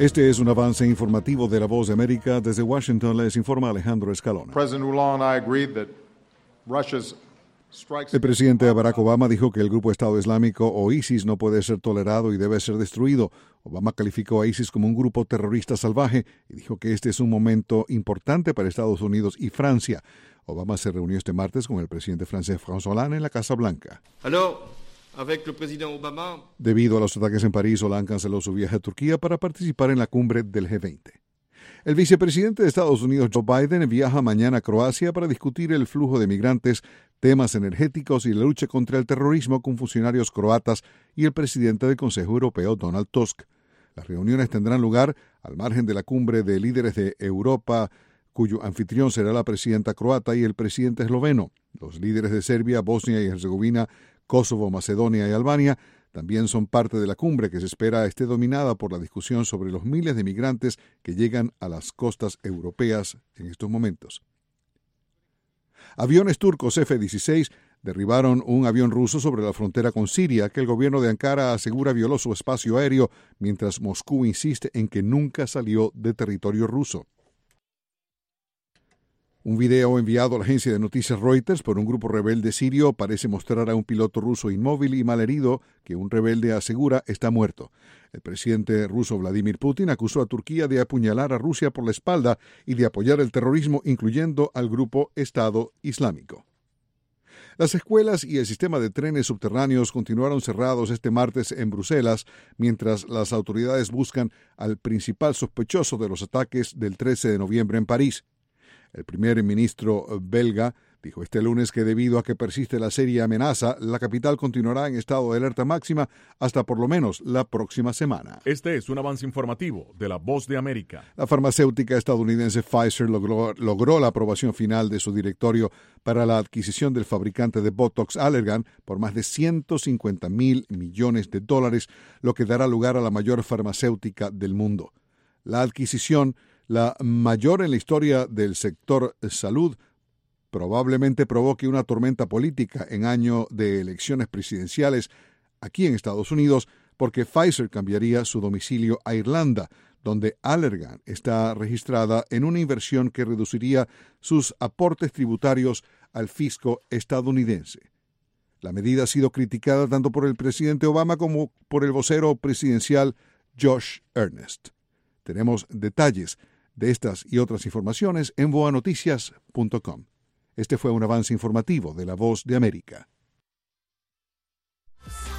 Este es un avance informativo de La Voz de América. Desde Washington les informa Alejandro Escalona. El presidente Barack Obama dijo que el grupo Estado Islámico o ISIS no puede ser tolerado y debe ser destruido. Obama calificó a ISIS como un grupo terrorista salvaje y dijo que este es un momento importante para Estados Unidos y Francia. Obama se reunió este martes con el presidente francés François Hollande en la Casa Blanca. Debido a los ataques en París, Hollande canceló su viaje a Turquía para participar en la cumbre del G20. El vicepresidente de Estados Unidos, Joe Biden, viaja mañana a Croacia para discutir el flujo de migrantes, temas energéticos y la lucha contra el terrorismo con funcionarios croatas y el presidente del Consejo Europeo, Donald Tusk. Las reuniones tendrán lugar al margen de la cumbre de líderes de Europa, cuyo anfitrión será la presidenta croata y el presidente esloveno. Los líderes de Serbia, Bosnia y Herzegovina, Kosovo, Macedonia y Albania también son parte de la cumbre que se espera esté dominada por la discusión sobre los miles de migrantes que llegan a las costas europeas en estos momentos. Aviones turcos F-16 derribaron un avión ruso sobre la frontera con Siria que el gobierno de Ankara asegura violó su espacio aéreo, mientras Moscú insiste en que nunca salió de territorio ruso. Un video enviado a la agencia de noticias Reuters por un grupo rebelde sirio parece mostrar a un piloto ruso inmóvil y malherido que un rebelde asegura está muerto. El presidente ruso Vladimir Putin acusó a Turquía de apuñalar a Rusia por la espalda y de apoyar el terrorismo, incluyendo al grupo Estado Islámico. Las escuelas y el sistema de trenes subterráneos continuaron cerrados este martes en Bruselas, mientras las autoridades buscan al principal sospechoso de los ataques del 13 de noviembre en París. El primer ministro belga dijo este lunes que debido a que persiste la seria amenaza, la capital continuará en estado de alerta máxima hasta por lo menos la próxima semana. Este es un avance informativo de La Voz de América. La farmacéutica estadounidense Pfizer logró la aprobación final de su directorio para la adquisición del fabricante de Botox Allergan por más de $150 millones, lo que dará lugar a la mayor farmacéutica del mundo. La adquisición, la mayor en la historia del sector salud, probablemente provoque una tormenta política en año de elecciones presidenciales aquí en Estados Unidos, porque Pfizer cambiaría su domicilio a Irlanda, donde Allergan está registrada en una inversión que reduciría sus aportes tributarios al fisco estadounidense. La medida ha sido criticada tanto por el presidente Obama como por el vocero presidencial Josh Earnest. Tenemos detalles de estas y otras informaciones en voanoticias.com. Este fue un avance informativo de La Voz de América.